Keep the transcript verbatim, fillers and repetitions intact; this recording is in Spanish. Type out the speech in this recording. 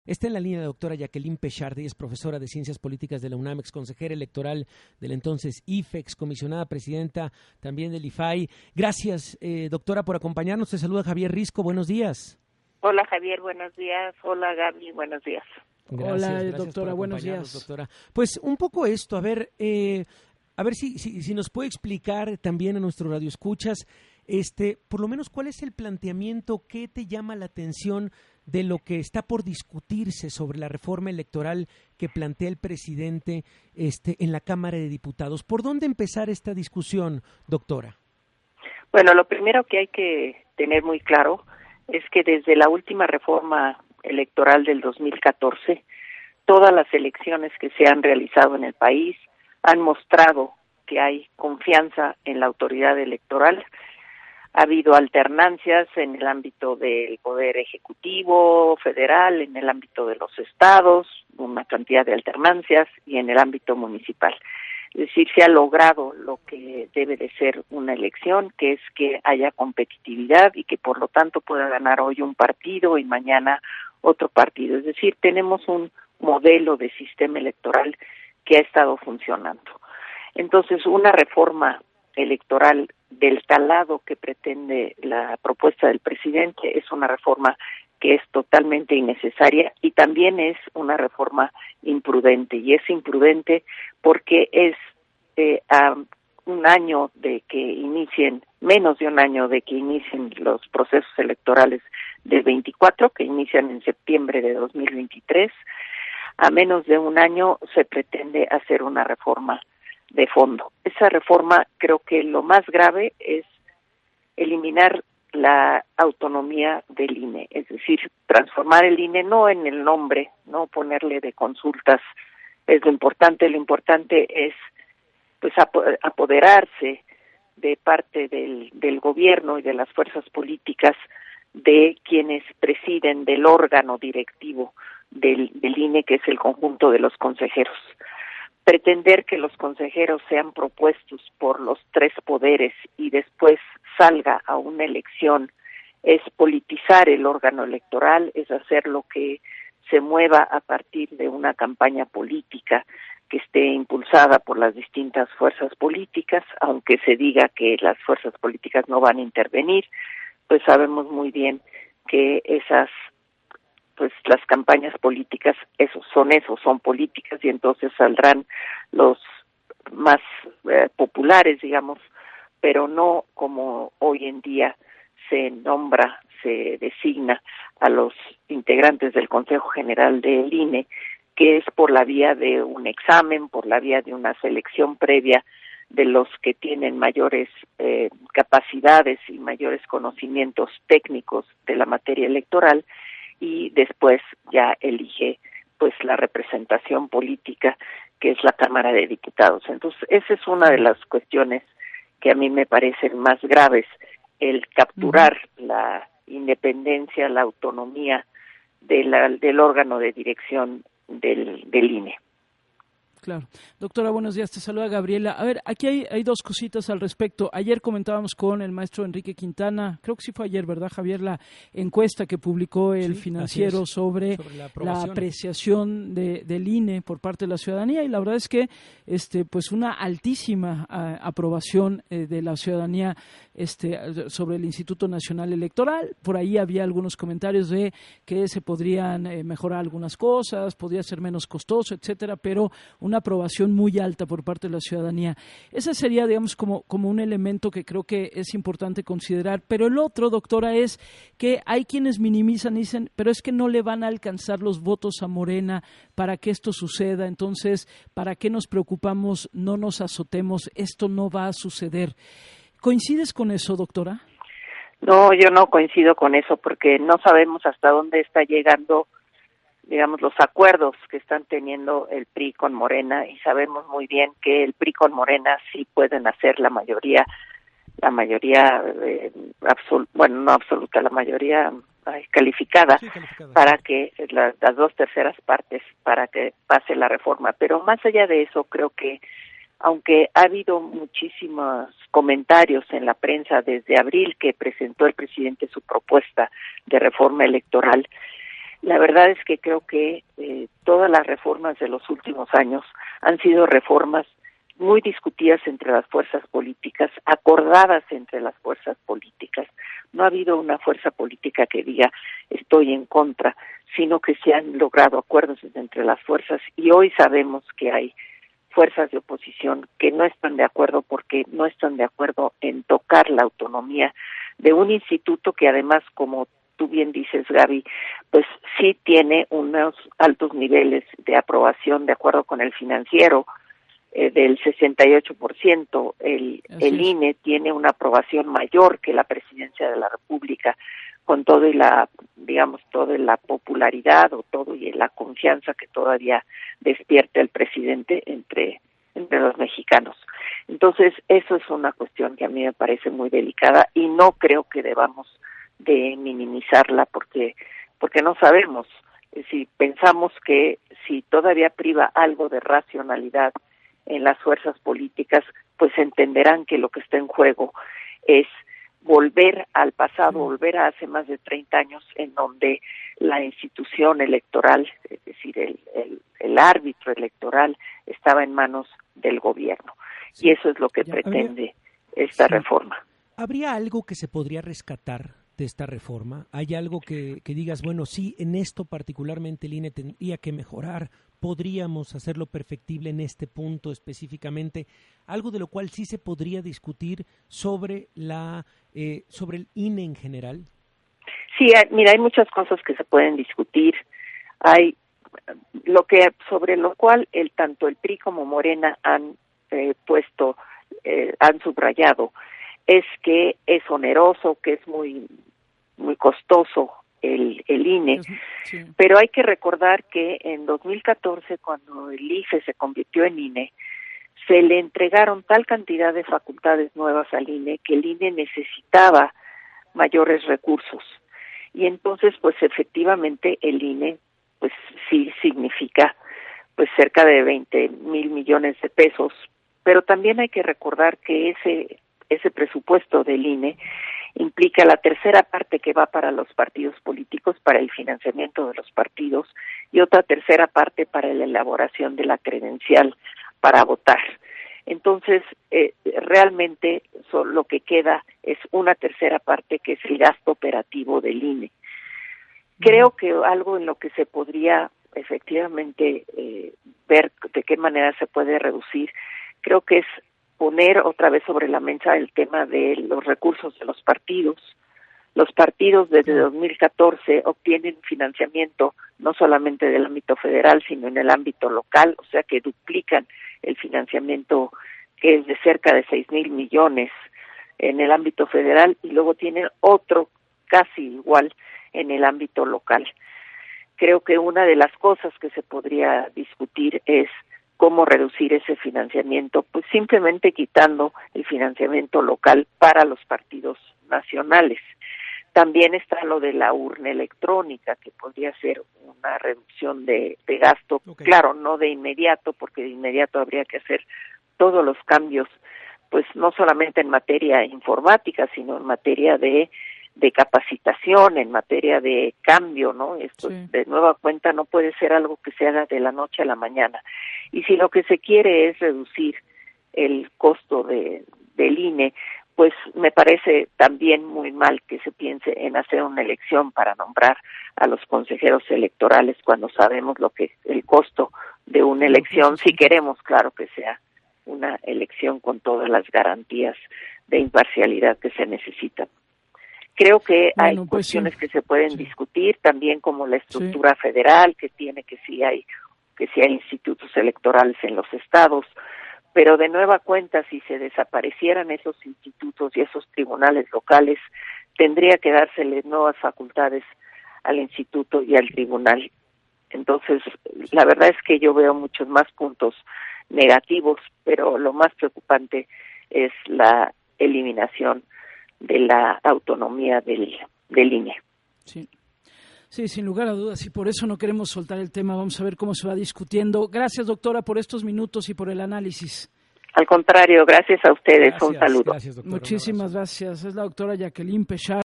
Está en la línea la doctora Jacqueline Pechardi, es profesora de Ciencias Políticas de la UNAM, ex consejera electoral del entonces I F E, ex comisionada presidenta también del I F A I. Gracias, eh, doctora, por acompañarnos. Te saluda Javier Risco. Buenos días. Hola, Javier. Buenos días. Hola, Gaby. Buenos días. Gracias, Hola, gracias doctora. por Buenos acompañarnos, días. doctora. Pues un poco esto, a ver, eh, a ver si, si, si nos puede explicar también a nuestros radioescuchas, este, por lo menos, cuál es el planteamiento, qué te llama la atención de lo que está por discutirse sobre la reforma electoral que plantea el presidente este, en la Cámara de Diputados. ¿Por dónde empezar esta discusión, doctora? Bueno, lo primero que hay que tener muy claro es que desde la última reforma electoral del dos mil catorce, todas las elecciones que se han realizado en el país han mostrado que hay confianza en la autoridad electoral. Ha habido alternancias en el ámbito del Poder Ejecutivo Federal, en el ámbito de los estados, una cantidad de alternancias, y en el ámbito municipal. Es decir, se ha logrado lo que debe de ser una elección, que es que haya competitividad y que por lo tanto pueda ganar hoy un partido y mañana otro partido. Es decir, tenemos un modelo de sistema electoral que ha estado funcionando. Entonces, una reforma electoral del calado que pretende la propuesta del presidente es una reforma que es totalmente innecesaria y también es una reforma imprudente, y es imprudente porque es eh, a un año de que inicien, menos de un año de que inicien los procesos electorales del veinticuatro, que inician en septiembre de dos mil veintitrés, a menos de un año se pretende hacer una reforma de fondo. Esa reforma, creo que lo más grave es eliminar la autonomía del I N E, es decir, transformar el I N E no en el nombre, no ponerle de consultas, es lo importante, lo importante es pues apoderarse de parte del, del gobierno y de las fuerzas políticas de quienes presiden del órgano directivo del, del I N E, que es el conjunto de los consejeros. Pretender que los consejeros sean propuestos por los tres poderes y después salga a una elección es politizar el órgano electoral, es hacer lo que se mueva a partir de una campaña política que esté impulsada por las distintas fuerzas políticas, aunque se diga que las fuerzas políticas no van a intervenir, pues sabemos muy bien que esas pues las campañas políticas, esos son esos, son políticas, y entonces saldrán los más eh, populares, digamos, pero no como hoy en día se nombra, se designa a los integrantes del Consejo General del I N E, que es por la vía de un examen, por la vía de una selección previa de los que tienen mayores eh, capacidades y mayores conocimientos técnicos de la materia electoral, y después ya elige pues la representación política, que es la Cámara de Diputados. Entonces, esa es una de las cuestiones que a mí me parecen más graves, el capturar uh-huh. la independencia, la autonomía de la, del órgano de dirección del, del I N E. Claro. Doctora, buenos días. Te saluda Gabriela. A ver, aquí hay, hay dos cositas al respecto. Ayer comentábamos con el maestro Enrique Quintana, creo que sí fue ayer, ¿verdad, Javier? La encuesta que publicó el sí, Financiero sobre, sobre la, la apreciación de, del I N E por parte de la ciudadanía, y la verdad es que este, pues una altísima a, aprobación eh, de la ciudadanía este, sobre el Instituto Nacional Electoral. Por ahí había algunos comentarios de que se podrían eh, mejorar algunas cosas, podría ser menos costoso, etcétera, pero una aprobación muy alta por parte de la ciudadanía. Ese sería, digamos, como, como un elemento que creo que es importante considerar. Pero el otro, doctora, es que hay quienes minimizan y dicen, pero es que no le van a alcanzar los votos a Morena para que esto suceda. Entonces, ¿para qué nos preocupamos? No nos azotemos, esto no va a suceder. ¿Coincides con eso, doctora? No, yo no coincido con eso, porque no sabemos hasta dónde está llegando, digamos, los acuerdos que están teniendo el P R I con Morena, y sabemos muy bien que el P R I con Morena sí pueden hacer la mayoría, la mayoría, eh, absol- bueno, no absoluta, la mayoría ay, calificada, sí, calificada, para sí. que la, las dos terceras partes, para que pase la reforma. Pero más allá de eso, creo que aunque ha habido muchísimos comentarios en la prensa desde abril que presentó el presidente su propuesta de reforma electoral, La verdad es que creo que eh, todas las reformas de los últimos años han sido reformas muy discutidas entre las fuerzas políticas, acordadas entre las fuerzas políticas. No ha habido una fuerza política que diga estoy en contra, sino que se han logrado acuerdos entre las fuerzas, y hoy sabemos que hay fuerzas de oposición que no están de acuerdo porque no están de acuerdo en tocar la autonomía de un instituto que además, como tú bien dices, Gaby, pues sí tiene unos altos niveles de aprobación de acuerdo con el Financiero, eh, del sesenta y ocho por ciento. El, el I N E tiene una aprobación mayor que la Presidencia de la República, con todo y la, digamos, toda la popularidad o todo y la confianza que todavía despierta el presidente entre, entre los mexicanos. Entonces, eso es una cuestión que a mí me parece muy delicada y no creo que debamos de minimizarla porque porque no sabemos. Si pensamos que si todavía priva algo de racionalidad en las fuerzas políticas, pues entenderán que lo que está en juego es volver al pasado, volver a hace más de treinta años en donde la institución electoral, es decir, el, el, el árbitro electoral estaba en manos del gobierno. Sí. Y eso es lo que ya, pretende habría, esta sí. reforma. ¿Habría algo que se podría rescatar de esta reforma? ¿Hay algo que, que digas, bueno, sí, en esto particularmente el I N E tendría que mejorar, podríamos hacerlo perfectible en este punto específicamente? Algo de lo cual sí se podría discutir sobre la eh, sobre el I N E en general. Sí, mira, hay muchas cosas que se pueden discutir. Hay lo que sobre lo cual el tanto el P R I como Morena han eh, puesto, eh, han subrayado, es que es oneroso, que es muy muy costoso el, el I N E, sí. Pero hay que recordar que en dos mil catorce, cuando el I F E se convirtió en I N E, se le entregaron tal cantidad de facultades nuevas al I N E que el I N E necesitaba mayores recursos. Y entonces, pues efectivamente el I N E, pues sí significa pues cerca de veinte mil millones de pesos, pero también hay que recordar que ese ese presupuesto del I N E implica la tercera parte que va para los partidos políticos, para el financiamiento de los partidos, y otra tercera parte para la elaboración de la credencial para votar. Entonces, eh, realmente so, lo que queda es una tercera parte que es el gasto operativo del I N E. Creo que algo en lo que se podría efectivamente eh, ver de qué manera se puede reducir, creo que es poner otra vez sobre la mesa el tema de los recursos de los partidos. Los partidos desde dos mil catorce obtienen financiamiento no solamente del ámbito federal, sino en el ámbito local, o sea que duplican el financiamiento, que es de cerca de seis mil millones en el ámbito federal, y luego tienen otro casi igual en el ámbito local. Creo que una de las cosas que se podría discutir es cómo reducir ese financiamiento, pues simplemente quitando el financiamiento local para los partidos nacionales. También está lo de la urna electrónica, que podría ser una reducción de, de gasto, okay. Claro, no de inmediato, porque de inmediato habría que hacer todos los cambios, pues no solamente en materia informática, sino en materia de de capacitación, en materia de cambio, ¿no? Esto sí. De nueva cuenta no puede ser algo que se haga de la noche a la mañana. Y si lo que se quiere es reducir el costo de del I N E, pues me parece también muy mal que se piense en hacer una elección para nombrar a los consejeros electorales cuando sabemos lo que es el costo de una elección, si queremos, claro, que sea una elección con todas las garantías de imparcialidad que se necesitan. Creo que hay bueno, pues cuestiones sí. que se pueden sí. discutir, también como la estructura sí. federal, que tiene que sí hay que sí hay institutos electorales en los estados, pero de nueva cuenta, si se desaparecieran esos institutos y esos tribunales locales, tendría que dársele nuevas facultades al instituto y al tribunal. Entonces, la verdad es que yo veo muchos más puntos negativos, pero lo más preocupante es la eliminación de la autonomía del, del I N E. Sí. Sí, sin lugar a dudas, y por eso no queremos soltar el tema. Vamos a ver cómo se va discutiendo. Gracias, doctora, por estos minutos y por el análisis. Al contrario, gracias a ustedes. Gracias, un saludo. Gracias, doctora. Muchísimas gracias. Es la doctora Jacqueline Pechard.